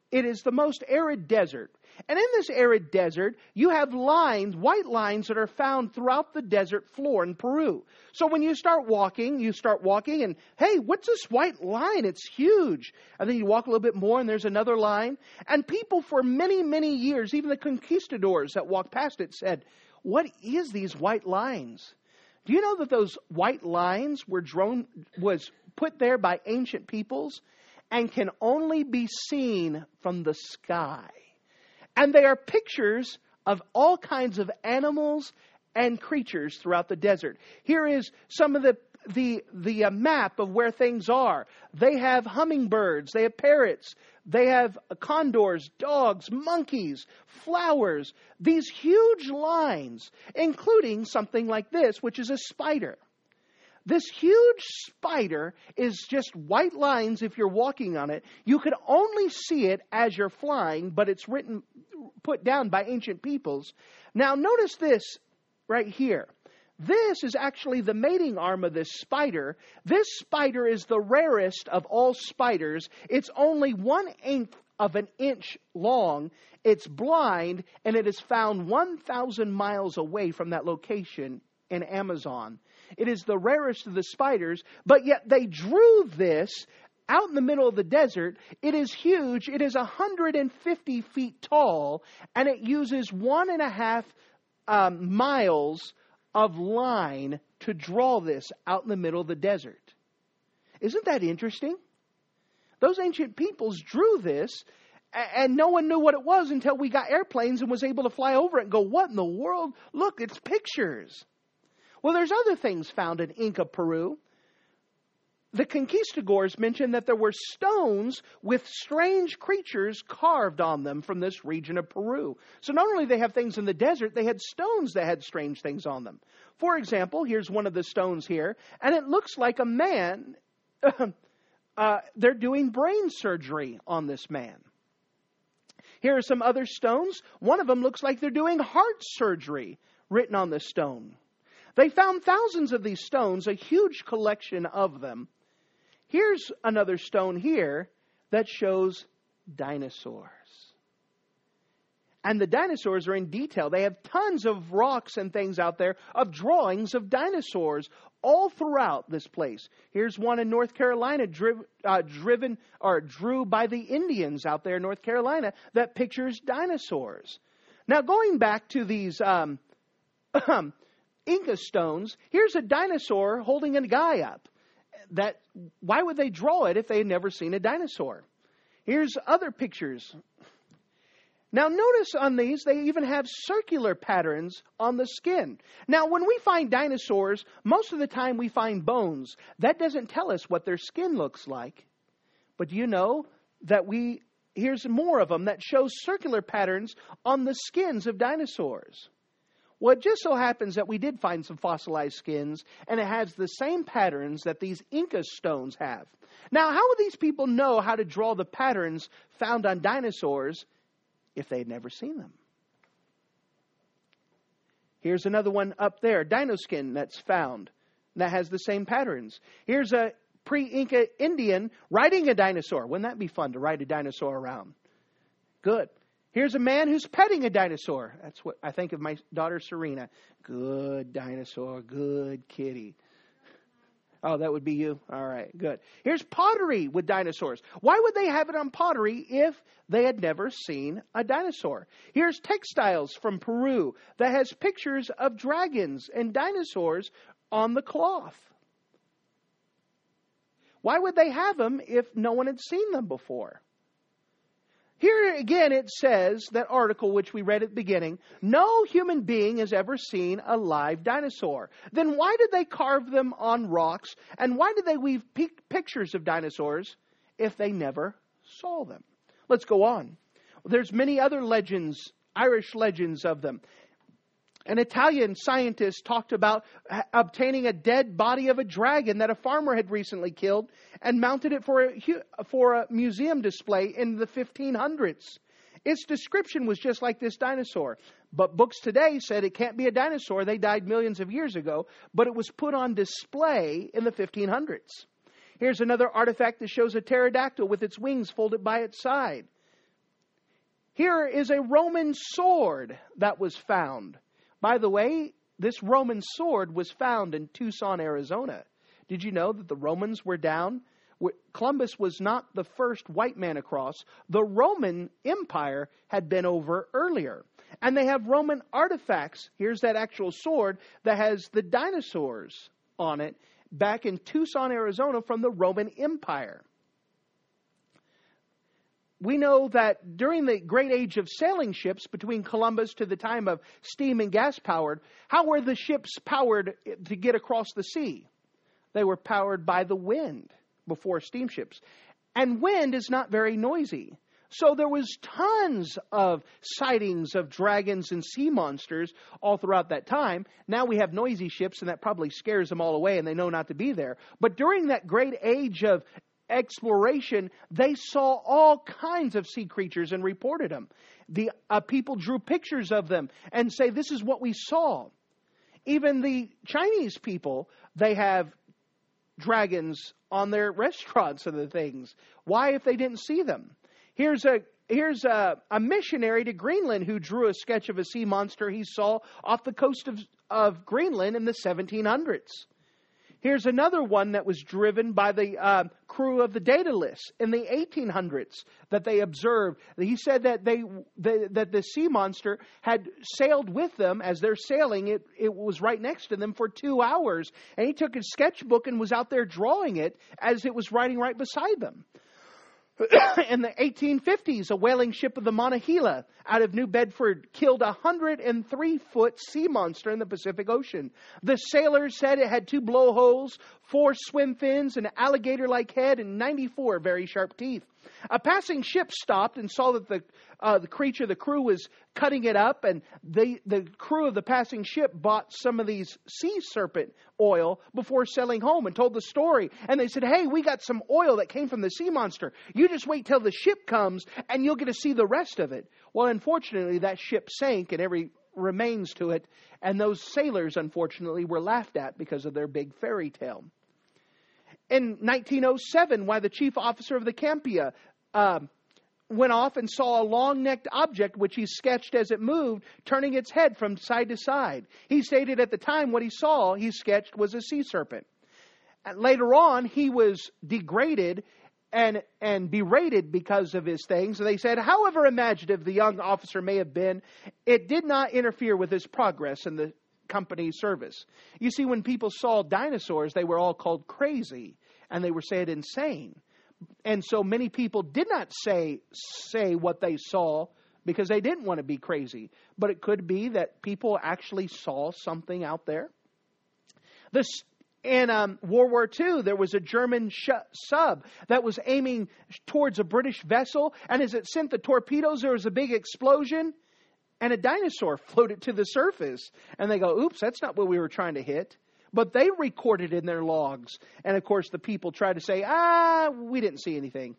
it is the most arid desert. And in this arid desert, you have lines, white lines that are found throughout the desert floor in Peru. So when you start walking, you start walking and, hey, what's this white line? It's huge. And then you walk a little bit more and there's another line. And people for many, many years, even the conquistadors that walked past it said, what is these white lines? Do you know that those white lines were drawn, was put there by ancient peoples and can only be seen from the sky? And they are pictures of all kinds of animals and creatures throughout the desert. Here is some of the the the uh, map of where things are. They have hummingbirds, they have parrots, they have condors, dogs, monkeys, flowers. These huge lines, including something like this, which is a spider. This huge spider is just white lines if you're walking on it. You can only see it as you're flying, but it's written, put down by ancient peoples. Now notice this right here. This is actually the mating arm of this spider. This spider is the rarest of all spiders. It's only one eighth of an inch long. It's blind, and it is found one thousand miles away from that location in Amazon. It is the rarest of the spiders, but yet they drew this out in the middle of the desert. It is huge. It is one hundred fifty feet tall, and it uses one and a half um, miles of line to draw this out in the middle of the desert. Isn't that interesting? Those ancient peoples drew this, and no one knew what it was until we got airplanes and was able to fly over it and go, what in the world? Look, it's pictures. Well, there's other things found in Inca Peru. The conquistadors mentioned that there were stones with strange creatures carved on them from this region of Peru. So not only they have things in the desert, they had stones that had strange things on them. For example, here's one of the stones here, and it looks like a man. uh, they're doing brain surgery on this man. Here are some other stones. One of them looks like they're doing heart surgery written on the stone. They found thousands of these stones, a huge collection of them. Here's another stone here that shows dinosaurs. And the dinosaurs are in detail. They have tons of rocks and things out there of drawings of dinosaurs all throughout this place. Here's one in North Carolina, driv- uh, driven or drew by the Indians out there in North Carolina that pictures dinosaurs. Now going back to these um, Inca stones, here's a dinosaur holding a guy up. That why would they draw it if they had never seen a dinosaur? Here's other pictures. Now notice on these, they even have circular patterns on the skin. Now when we find dinosaurs, most of the time we find bones. That doesn't tell us what their skin looks like. But do you know that we, here's more of them that show circular patterns on the skins of dinosaurs. Well, it just so happens that we did find some fossilized skins, and it has the same patterns that these Inca stones have. Now, how would these people know how to draw the patterns found on dinosaurs if they had never seen them? Here's another one up there, dino skin that's found, that has the same patterns. Here's a pre-Inca Indian riding a dinosaur. Wouldn't that be fun to ride a dinosaur around? Good. Here's a man who's petting a dinosaur. That's what I think of my daughter Serena. Good dinosaur, good kitty. Oh, that would be you? All right, good. Here's pottery with dinosaurs. Why would they have it on pottery if they had never seen a dinosaur? Here's textiles from Peru that has pictures of dragons and dinosaurs on the cloth. Why would they have them if no one had seen them before? Here again it says, that article which we read at the beginning, no human being has ever seen a live dinosaur. Then why did they carve them on rocks? And why did they weave pictures of dinosaurs if they never saw them? Let's go on. There's many other legends, Irish legends of them. An Italian scientist talked about obtaining a dead body of a dragon that a farmer had recently killed and mounted it for a, for a museum display in the fifteen hundreds. Its description was just like this dinosaur. But books today said it can't be a dinosaur. They died millions of years ago. But it was put on display in the fifteen hundreds. Here's another artifact that shows a pterodactyl with its wings folded by its side. Here is a Roman sword that was found. By the way, this Roman sword was found in Tucson, Arizona. Did you know that the Romans were down? Columbus was not the first white man across. The Roman Empire had been over earlier. And they have Roman artifacts. Here's that actual sword that has the dinosaurs on it back in Tucson, Arizona from the Roman Empire. We know that during the great age of sailing ships between Columbus to the time of steam and gas powered, how were the ships powered to get across the sea? They were powered by the wind before steamships. And wind is not very noisy. So there was tons of sightings of dragons and sea monsters all throughout that time. Now we have noisy ships, and that probably scares them all away, and they know not to be there. But during that great age of exploration, they saw all kinds of sea creatures and reported them. The uh, people drew pictures of them and say, this is what we saw. Even the Chinese people, they have dragons on their restaurants and the things. Why if they didn't see them? Here's a here's a, a missionary to Greenland who drew a sketch of a sea monster he saw off the coast of, of Greenland in the seventeen hundreds. Here's another one that was driven by the uh, crew of the Daedalus in the eighteen hundreds that they observed. He said that they, they that the sea monster had sailed with them as they're sailing. It, it was right next to them for two hours. And he took his sketchbook and was out there drawing it as it was riding right beside them. In the eighteen fifties, a whaling ship of the Monongahela out of New Bedford killed a one hundred three foot sea monster in the Pacific Ocean. The sailors said it had two blowholes, four swim fins, an alligator-like head, and ninety-four very sharp teeth. A passing ship stopped and saw that the uh, the creature, the crew, was cutting it up, and they, the crew of the passing ship bought some of these sea serpent oil before sailing home and told the story. And they said, hey, we got some oil that came from the sea monster. You just wait till the ship comes, and you'll get to see the rest of it. Well, unfortunately, that ship sank, and every remains to it, and those sailors, unfortunately, were laughed at because of their big fairy tale. In nineteen oh seven, why the chief officer of the Campia uh, went off and saw a long-necked object, which he sketched as it moved, turning its head from side to side. He stated at the time what he saw, he sketched, was a sea serpent. And later on, he was degraded and and berated because of his things. And they said, however imaginative the young officer may have been, it did not interfere with his progress in the company service. You see, when people saw dinosaurs, they were all called crazy, and they were said insane. And so many people did not say say what they saw because they didn't want to be crazy. But it could be that people actually saw something out there. This In um, World War Two, there was a German sh- sub that was aiming towards a British vessel, and as it sent the torpedoes, there was a big explosion, and a dinosaur floated to the surface. And they go, oops, that's not what we were trying to hit. But they recorded in their logs. And of course, the people tried to say, ah, we didn't see anything.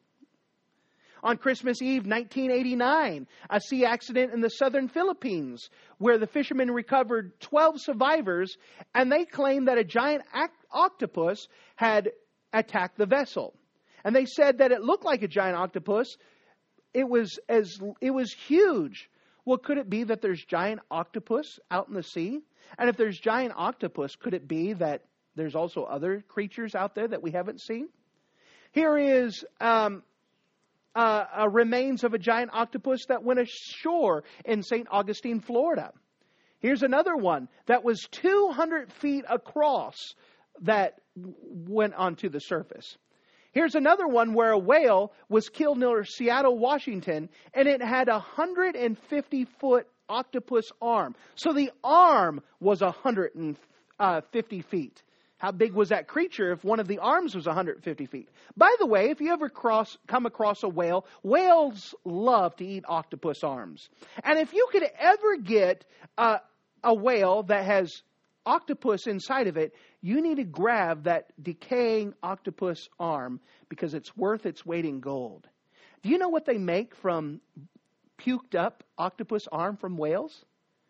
On Christmas Eve, nineteen eighty-nine, a sea accident in the southern Philippines where the fishermen recovered twelve survivors, and they claimed that a giant act- octopus had attacked the vessel. And they said that it looked like a giant octopus. It was as it was huge. Well, could it be that there's giant octopus out in the sea? And if there's giant octopus, could it be that there's also other creatures out there that we haven't seen? Here is um, uh, a remains of a giant octopus that went ashore in Saint Augustine, Florida. Here's another one that was two hundred feet across that went onto the surface. Here's another one where a whale was killed near Seattle, Washington, and it had a one hundred fifty foot octopus arm. So the arm was one hundred fifty feet. How big was that creature if one of the arms was one hundred fifty feet? By the way, if you ever cross, come across a whale, whales love to eat octopus arms. And if you could ever get a, a whale that has octopus inside of it, you need to grab that decaying octopus arm because it's worth its weight in gold. Do you know what they make from puked up octopus arm from whales?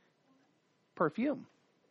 Perfume.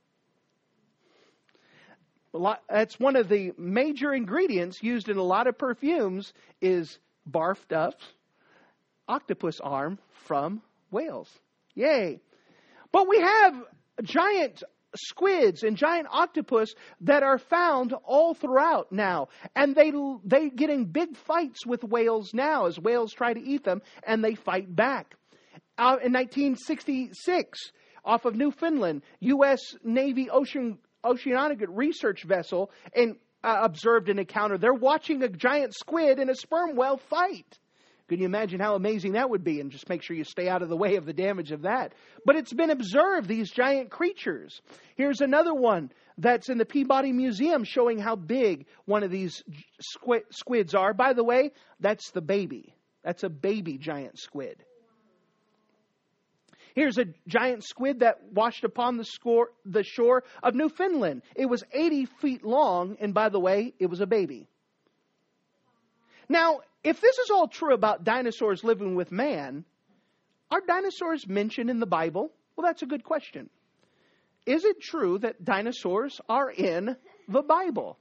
That's one of the major ingredients used in a lot of perfumes is barfed up octopus arm from whales. Yay. But we have giant squids and giant octopus that are found all throughout now. And they they get in big fights with whales now as whales try to eat them, and they fight back. Uh, in nineteen sixty-six, off of Newfoundland, U S Navy Ocean Oceanic Research Vessel and uh, observed an encounter. They're watching a giant squid and a sperm whale fight. Can you imagine how amazing that would be? And just make sure you stay out of the way of the damage of that. But it's been observed, these giant creatures. Here's another one that's in the Peabody Museum showing how big one of these squid, squids are. By the way, that's the baby. That's a baby giant squid. Here's a giant squid that washed upon the, score, the shore of Newfoundland. It was eighty feet long, and by the way, it was a baby. Now, if this is all true about dinosaurs living with man, are dinosaurs mentioned in the Bible? Well, that's a good question. Is it true that dinosaurs are in the Bible?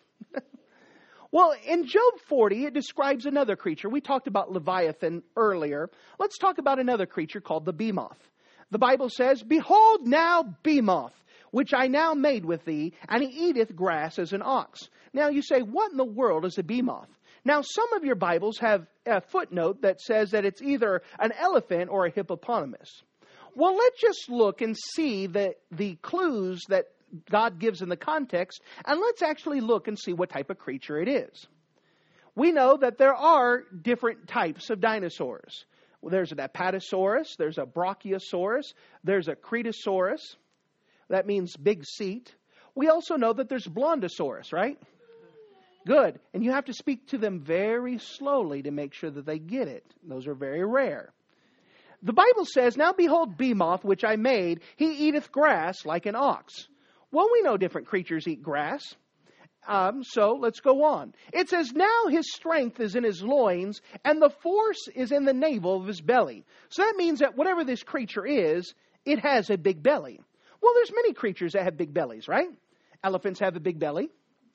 Well, in Job forty, it describes another creature. We talked about Leviathan earlier. Let's talk about another creature called the behemoth. The Bible says, "Behold now behemoth, which I now made with thee, and he eateth grass as an ox." Now you say, what in the world is a behemoth? Now, some of your Bibles have a footnote that says that it's either an elephant or a hippopotamus. Well, let's just look and see the, the clues that God gives in the context, and let's actually look and see what type of creature it is. We know that there are different types of dinosaurs. Well, there's an Apatosaurus, there's a Brachiosaurus, there's a Cretosaurus. That means big seat. We also know that there's Blondosaurus, right? Good. And you have to speak to them very slowly to make sure that they get it. Those are very rare. The Bible says, "Now behold behemoth, which I made, he eateth grass like an ox." Well, we know different creatures eat grass. Um, so let's go on. It says, "Now his strength is in his loins, and the force is in the navel of his belly." So that means that whatever this creature is, it has a big belly. Well, there's many creatures that have big bellies, right? Elephants have a big belly.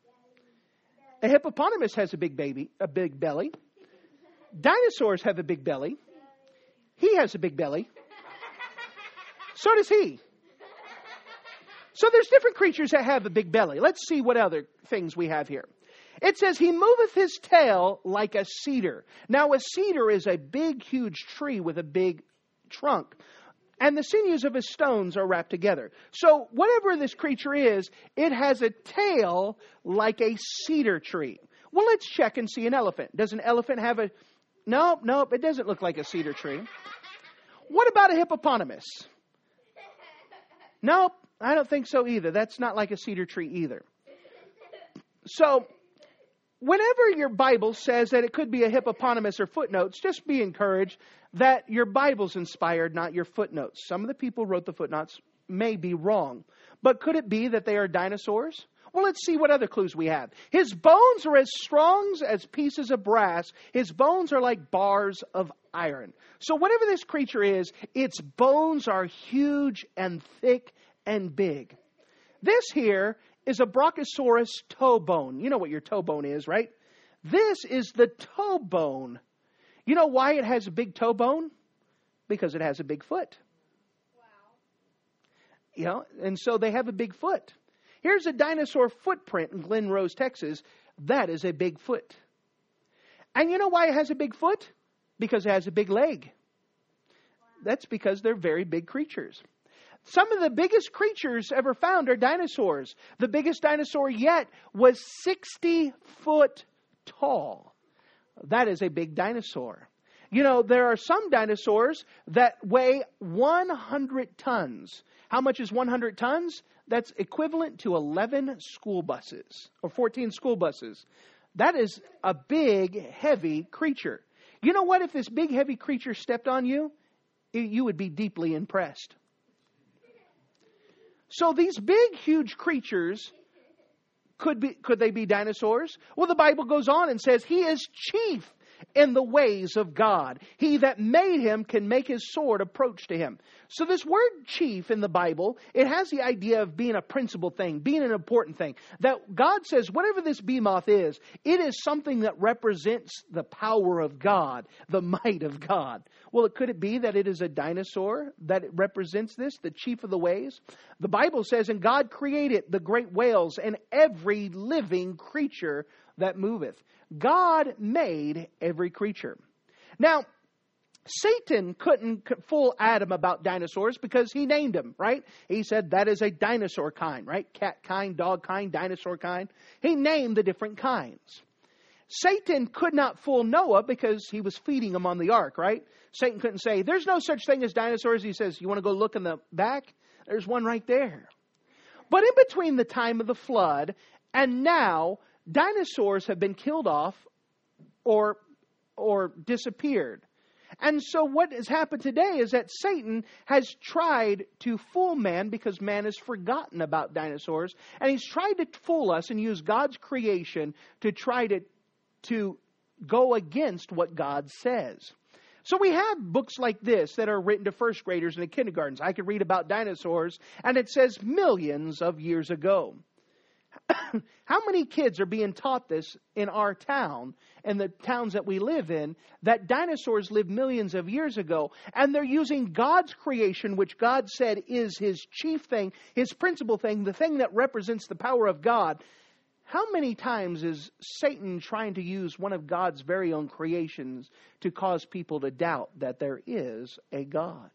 A hippopotamus has a big baby, a big belly. Dinosaurs have a big belly. He has a big belly. So does he. So there's different creatures that have a big belly. Let's see what other things we have here. It says, "He moveth his tail like a cedar." Now, a cedar is a big, huge tree with a big trunk. And the sinews of his stones are wrapped together. So whatever this creature is, it has a tail like a cedar tree. Well, let's check and see an elephant. Does an elephant have a... Nope, nope, it doesn't look like a cedar tree. What about a hippopotamus? Nope, I don't think so either. That's not like a cedar tree either. So, whenever your Bible says that it could be a hippopotamus or footnotes, just be encouraged that your Bible's inspired, not your footnotes. Some of the people who wrote the footnotes may be wrong. But could it be that they are dinosaurs? Well, let's see what other clues we have. His bones are as strong as pieces of brass. His bones are like bars of iron. So whatever this creature is, its bones are huge and thick and big. This here is a Brachiosaurus toe bone. You know what your toe bone is, right? This is the toe bone. You know why it has a big toe bone? Because it has a big foot. Wow. You know, and so they have a big foot. Here's a dinosaur footprint in Glen Rose, Texas. That is a big foot. And you know why it has a big foot? Because it has a big leg. Wow. That's because they're very big creatures. Some of the biggest creatures ever found are dinosaurs. The biggest dinosaur yet was sixty foot tall. That is a big dinosaur. You know, there are some dinosaurs that weigh one hundred tons. How much is one hundred tons? That's equivalent to eleven school buses or fourteen school buses. That is a big, heavy creature. You know what? If this big, heavy creature stepped on you, you would be deeply impressed. So these big, huge creatures, could be, could they be dinosaurs? Well, the Bible goes on and says, "He is chief in the ways of God. He that made him can make his sword approach to him. So this word chief in the Bible, it has the idea of being a principal thing, being an important thing. That God says, whatever this behemoth is, it is something that represents the power of God, the might of God. Well, could it be that it is a dinosaur that it represents this, the chief of the ways? The Bible says, and God created the great whales and every living creature that moveth. God made every creature. Now, Satan couldn't fool Adam about dinosaurs because he named them, right? He said that is a dinosaur kind, right? Cat kind, dog kind, dinosaur kind. He named the different kinds. Satan could not fool Noah because he was feeding him on the ark, right? Satan couldn't say, there's no such thing as dinosaurs. He says, you want to go look in the back? There's one right there. But in between the time of the flood and now, dinosaurs have been killed off or, or disappeared. And so what has happened today is that Satan has tried to fool man because man has forgotten about dinosaurs. And he's tried to fool us and use God's creation to try to, to go against what God says. So we have books like this that are written to first graders and to kindergartens. I could read about dinosaurs and it says millions of years ago. How many kids are being taught this in our town and the towns that we live in, that dinosaurs lived millions of years ago, and they're using God's creation, which God said is his chief thing, his principal thing, the thing that represents the power of God. How many times is Satan trying to use one of God's very own creations to cause people to doubt that there is a God?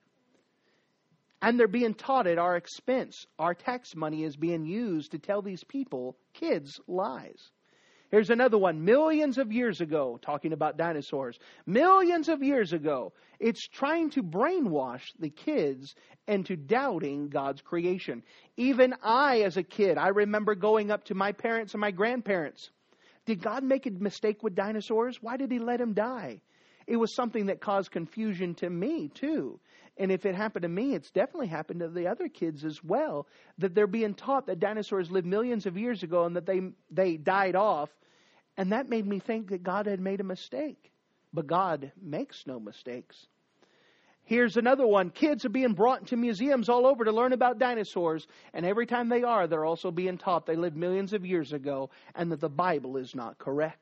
And they're being taught at our expense. Our tax money is being used to tell these people, kids, lies. Here's another one. Millions of years ago, talking about dinosaurs. Millions of years ago, it's trying to brainwash the kids into doubting God's creation. Even I, as a kid, I remember going up to my parents and my grandparents. Did God make a mistake with dinosaurs? Why did he let them die? It was something that caused confusion to me, too. And if it happened to me, it's definitely happened to the other kids as well. That they're being taught that dinosaurs lived millions of years ago and that they they died off. And that made me think that God had made a mistake. But God makes no mistakes. Here's another one. Kids are being brought into museums all over to learn about dinosaurs. And every time they are, they're also being taught they lived millions of years ago and that the Bible is not correct.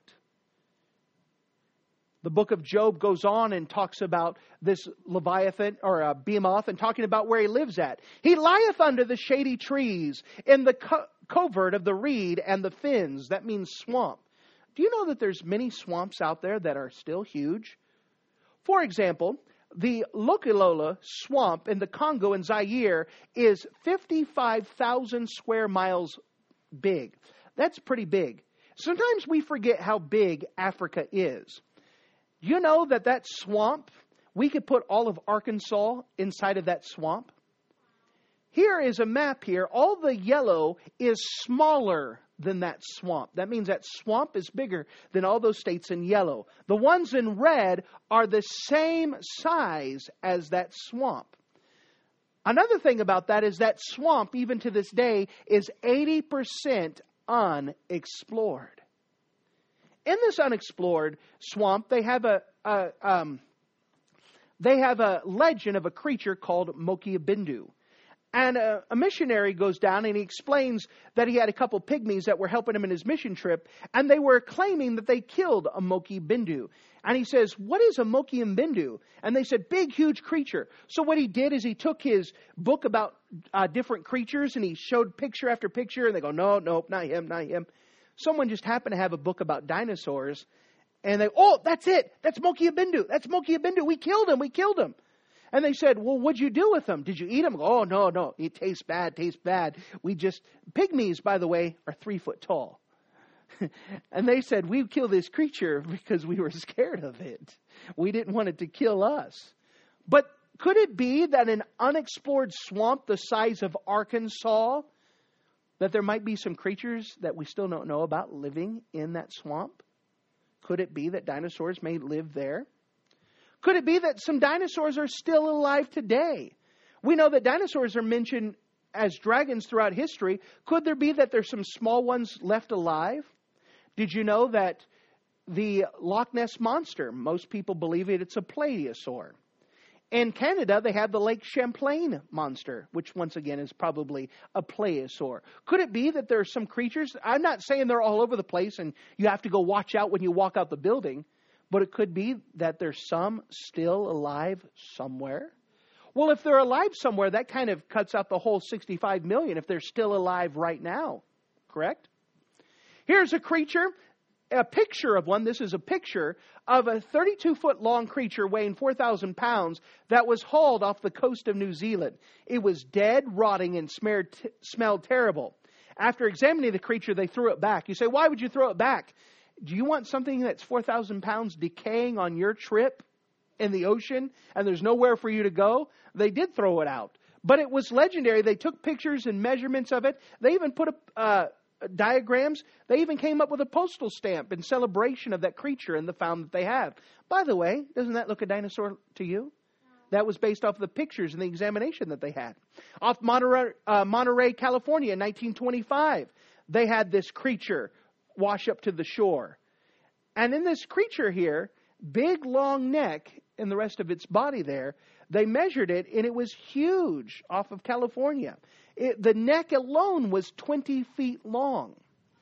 The book of Job goes on and talks about this Leviathan or uh, Behemoth and talking about where he lives at. He lieth under the shady trees in the co- covert of the reed and the fens. That means swamp. Do you know that there's many swamps out there that are still huge? For example, the Lokilola swamp in the Congo and Zaire is fifty-five thousand square miles big. That's pretty big. Sometimes we forget how big Africa is. You know that that swamp, we could put all of Arkansas inside of that swamp? Here is a map here. All the yellow is smaller than that swamp. That means that swamp is bigger than all those states in yellow. The ones in red are the same size as that swamp. Another thing about that is that swamp, even to this day, is eighty percent unexplored. In this unexplored swamp, they have a, a um, they have a legend of a creature called Mokiabindu. And a, a missionary goes down and he explains that he had a couple pygmies that were helping him in his mission trip, and they were claiming that they killed a Mokiabindu. And he says, what is a Mokiabindu? And they said, big, huge creature. So what he did is he took his book about uh, different creatures and he showed picture after picture, and they go, no, no, not him, not him. Someone just happened to have a book about dinosaurs, and they, oh, that's it. That's Mokiabindu. That's Mokiabindu. We killed him. We killed him. And they said, well, what'd you do with him? Did you eat him? Oh, no, no. It tastes bad, tastes bad. We just, pygmies, by the way, are three foot tall. And they said, we killed this creature because we were scared of it. We didn't want it to kill us. But could it be that an unexplored swamp the size of Arkansas, that there might be some creatures that we still don't know about living in that swamp? Could it be that dinosaurs may live there? Could it be that some dinosaurs are still alive today? We know that dinosaurs are mentioned as dragons throughout history. Could there be that there's some small ones left alive? Did you know that the Loch Ness Monster. Most people believe it, it's a plesiosaur. In Canada, they have the Lake Champlain Monster, which once again is probably a plesiosaur. Could it be that there are some creatures? I'm not saying they're all over the place and you have to go watch out when you walk out the building, but it could be that there's some still alive somewhere. Well, if they're alive somewhere, that kind of cuts out the whole sixty-five million if they're still alive right now, correct? Here's a creature. A picture of one. This is a picture of a thirty-two foot long creature weighing four thousand pounds that was hauled off the coast of New Zealand. It was dead, rotting, and smeared, t- smelled terrible. After examining the creature, they threw it back. You say, why would you throw it back? Do you want something that's four thousand pounds decaying on your trip in the ocean and there's nowhere for you to go? They did throw it out. But it was legendary. They took pictures and measurements of it. They even put a... Uh, diagrams. They even came up with a postal stamp in celebration of that creature and the found that they have. By the way, doesn't that look a dinosaur to you? No. That was based off of the pictures and the examination that they had. Off Monterey, uh, Monterey, California in nineteen twenty-five, they had this creature wash up to the shore. And in this creature here, big long neck and the rest of its body there, they measured it and it was huge off of California. It, the neck alone was twenty feet long.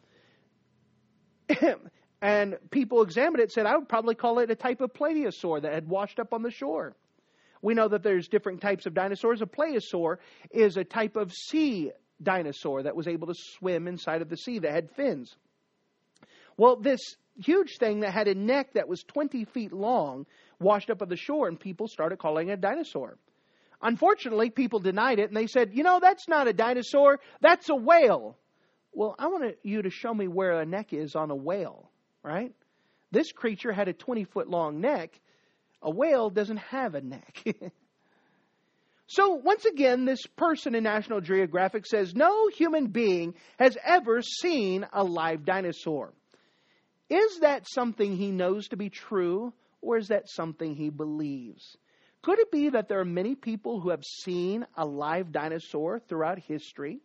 And people examined it, said, I would probably call it a type of plesiosaur that had washed up on the shore. We know that there's different types of dinosaurs. A plesiosaur is a type of sea dinosaur that was able to swim inside of the sea, that had fins. Well, this huge thing that had a neck that was twenty feet long washed up on the shore, and people started calling it a dinosaur. Unfortunately, people denied it, and they said, you know, that's not a dinosaur, that's a whale. Well, I want you to show me where a neck is on a whale, right? This creature had a twenty-foot long neck. A whale doesn't have a neck. So, once again, this person in National Geographic says, no human being has ever seen a live dinosaur. Is that something he knows to be true, or is that something he believes? Could it be that there are many people who have seen a live dinosaur throughout history?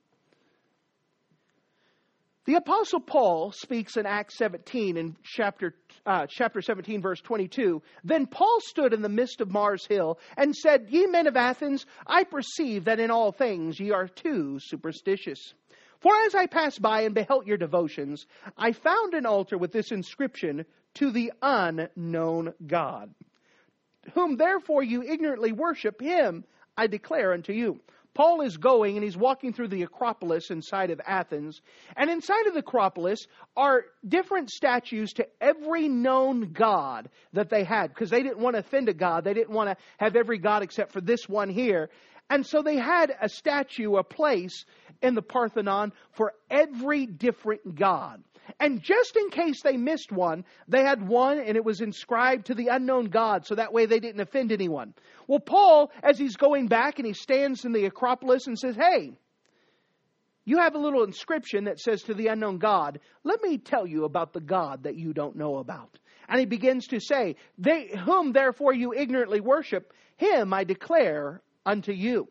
The Apostle Paul speaks in Acts seventeen, in chapter, uh, chapter seventeen, verse twenty-two. Then Paul stood in the midst of Mars Hill and said, Ye men of Athens, I perceive that in all things ye are too superstitious. For as I passed by and beheld your devotions, I found an altar with this inscription, To the unknown God. Whom therefore you ignorantly worship, him I declare unto you. Paul is going and he's walking through the Acropolis inside of Athens. And inside of the Acropolis are different statues to every known god that they had. Because they didn't want to offend a god. They didn't want to have every god except for this one here. And so they had a statue, a place in the Parthenon for every different god. And just in case they missed one, they had one and it was inscribed to the unknown God. So that way they didn't offend anyone. Well, Paul, as he's going back and he stands in the Acropolis and says, hey, you have a little inscription that says to the unknown God. Let me tell you about the God that you don't know about. And he begins to say, they, whom therefore you ignorantly worship, him I declare unto you.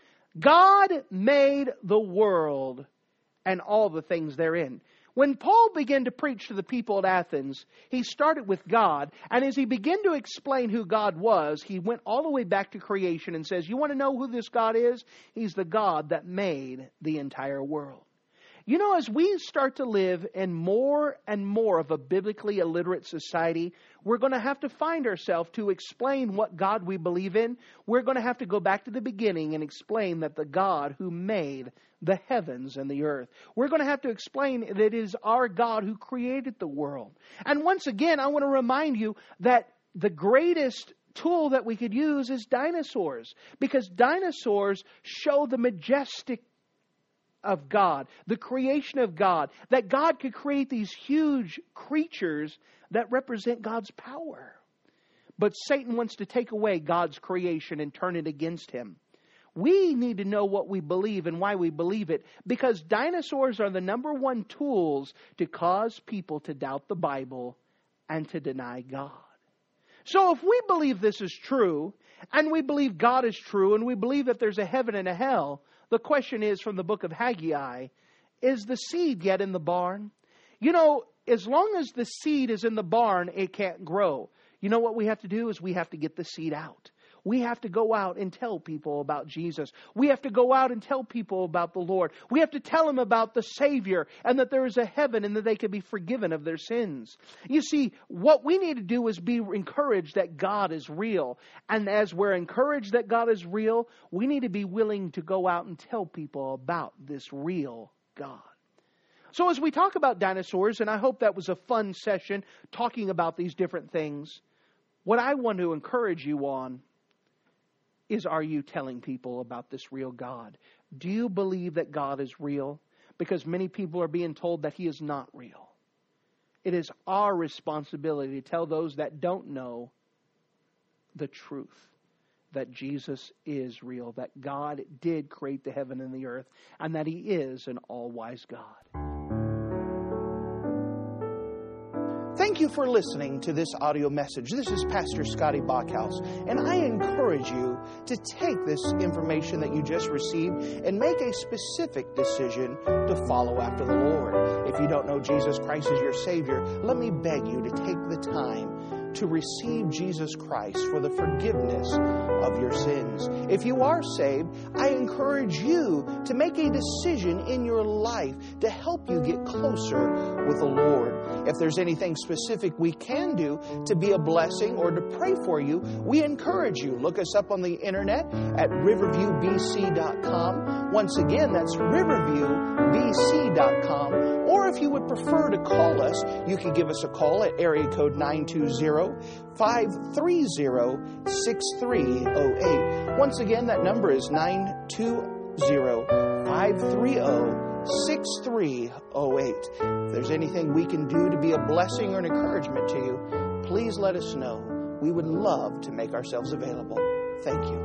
God made the world and all the things therein. When Paul began to preach to the people at Athens, he started with God. And as he began to explain who God was, he went all the way back to creation and says, you want to know who this God is? He's the God that made the entire world. You know, as we start to live in more and more of a biblically illiterate society, we're going to have to find ourselves to explain what God we believe in. We're going to have to go back to the beginning and explain that the God who made the heavens and the earth. We're going to have to explain that it is our God who created the world. And once again, I want to remind you that the greatest tool that we could use is dinosaurs. Because dinosaurs show the majestic of God, the creation of God, that God could create these huge creatures that represent God's power. But Satan wants to take away God's creation and turn it against him. We need to know what we believe and why we believe it, because dinosaurs are the number one tools to cause people to doubt the Bible and to deny God. So if we believe this is true, and we believe God is true, and we believe that there's a heaven and a hell, the question is, from the book of Haggai, is the seed yet in the barn? You know, as long as the seed is in the barn, it can't grow. You know what we have to do is we have to get the seed out. We have to go out and tell people about Jesus. We have to go out and tell people about the Lord. We have to tell them about the Savior and that there is a heaven and that they can be forgiven of their sins. You see, what we need to do is be encouraged that God is real. And as we're encouraged that God is real, we need to be willing to go out and tell people about this real God. So as we talk about dinosaurs, and I hope that was a fun session talking about these different things, what I want to encourage you on is, are you telling people about this real God? Do you believe that God is real? Because many people are being told that He is not real. It is our responsibility to tell those that don't know the truth, that Jesus is real, that God did create the heaven and the earth, and that He is an all-wise God. Thank you for listening to this audio message. This is Pastor Scotty Bachhaus, and I encourage you to take this information that you just received and make a specific decision to follow after the Lord. If you don't know Jesus Christ as your Savior, let me beg you to take the time to receive Jesus Christ for the forgiveness of your sins. If you are saved, I encourage you to make a decision in your life to help you get closer with the Lord. If there's anything specific we can do to be a blessing or to pray for you, we encourage you. Look us up on the internet at riverview b c dot com. Once again, that's riverview b c dot com. Or if you would prefer to call us, you can give us a call at area code nine two zero, five three zero, six three zero eight. Once again, that number is nine two zero, five three zero, six three zero eight. If there's anything we can do to be a blessing or an encouragement to you, please let us know. We would love to make ourselves available. Thank you.